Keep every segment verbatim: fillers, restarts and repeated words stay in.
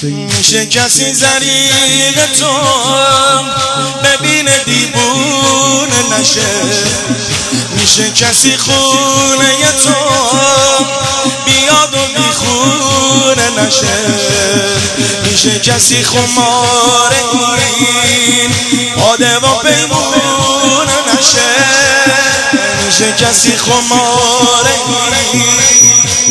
میشه کسی زریق تو ببینه دیوونه نشه، میشه کسی خونه تو بیاد و بیخونه نشه، میشه کسی خمار این باده و پیمونه نشه، میشه کسی خمار این،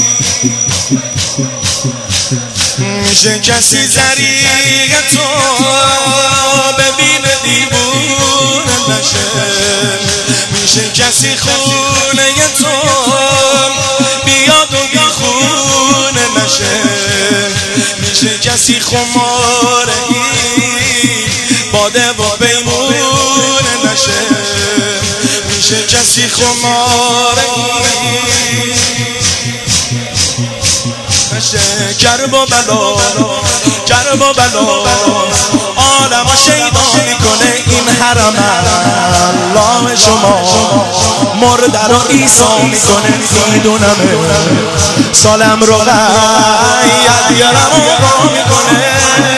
میشه کسی زریق تو ببینه دیوونه نشه، میشه کسی خونه تو بیاد و بیخونه نشه، میشه کسی خمار این باده و پیمونه نشه، میشه کسی خمار این کرب و بلا کرب و بلا عالم شیدا میکنه این حرم الله شما مرده رو عیسی میکنه میدونمه سالم رو قید یارم رو میکنه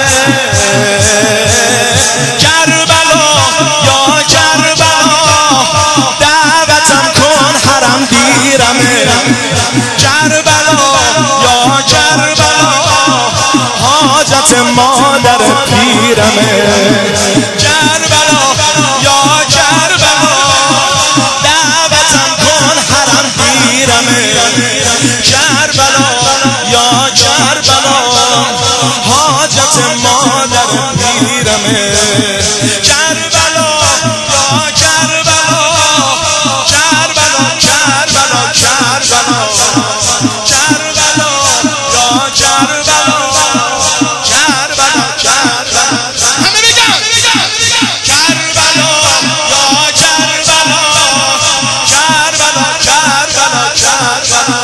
کربلا یا کربلا دعوتم کن حرم دیرمه کربلا یا کربلا حاجت مادر پیرمه کربلا یا کربلا دعوتم کن حرم دیرمه کربلا یا کربلا حاجت مادر پیرمه کربلا یا کربلا کربلا کربلا کربلا کربلا یا کربلا کربلا کربلا همه بگم کربلا یا کربلا کربلا کربلا کربلا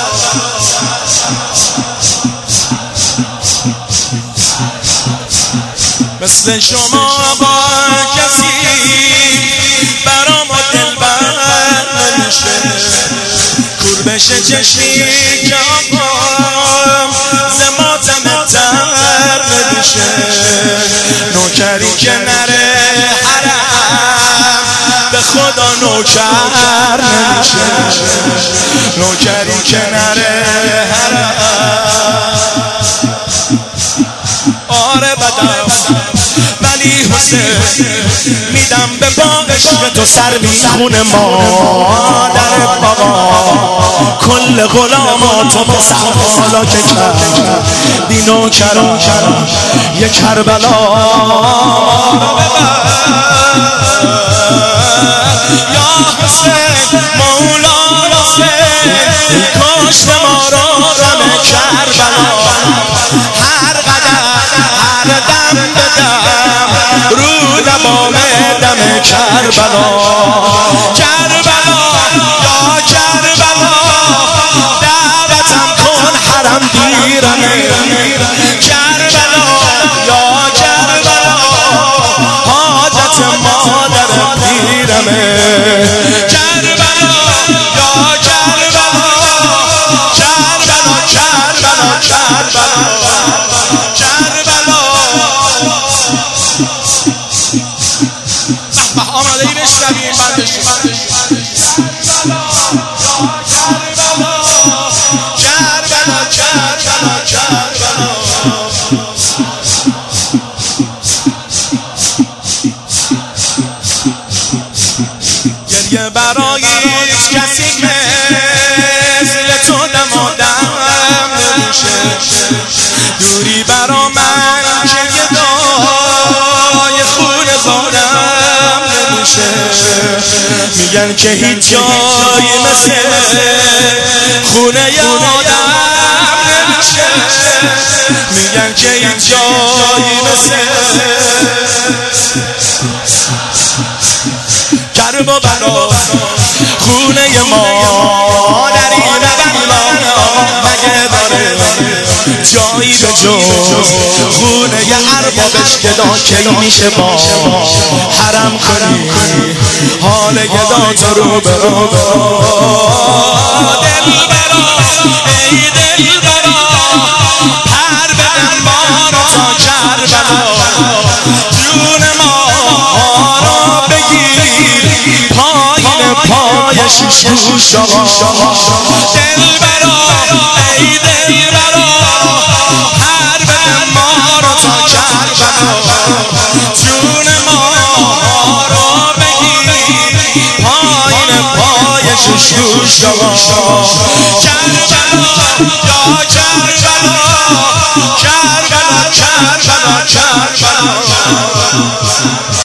مثل شما با کسی برام دلبر نمیشه، کور بشه چشمی که آقام زماتم تر نمیشه، نوکری که نره حرم به خدا نوکر نمیشه، نوکری که نره حرم آره بدم ولی حسین میدم به باغش که تو سر میخونه مادر بابا کل غلاماتو به سحالا که کرد دینو کرا یه کربلا یا حسین مولا حسین کشت ما رو غم کربلا هر قدر هر دم بدم رو دمام دم کربلا کربلا یا کربلا دعوتم کن حرم دیرمه کربلا یا کربلا حاجت مادر پیرمه کربلا یا کربلا کربلا کربلا کربلا آماده ای بشنویم بندشون کربلا کربلا کربلا گریه برای هیچ کسی مثل تو دم و دم نمیشه، دوری برا من که یه دای خون زارم نمیشه، میگن که هیچ جایی مثل خونه ی آدم نمیشه، میگن که هیچ جایی مثل کرب و بلا خونه ما در این بلا مگه داره جایی به جز خونه ی اربابش گدا کی میشه با حرم کنی حال گدا تو رو برا دل برا ای دل برا پر بدن ما رو جون ما را بگیر پایین پای شیش آقا دل برا ای دل برا هر بده ما را تا کربلا جون ما را بگیر پایین پای شیش آقا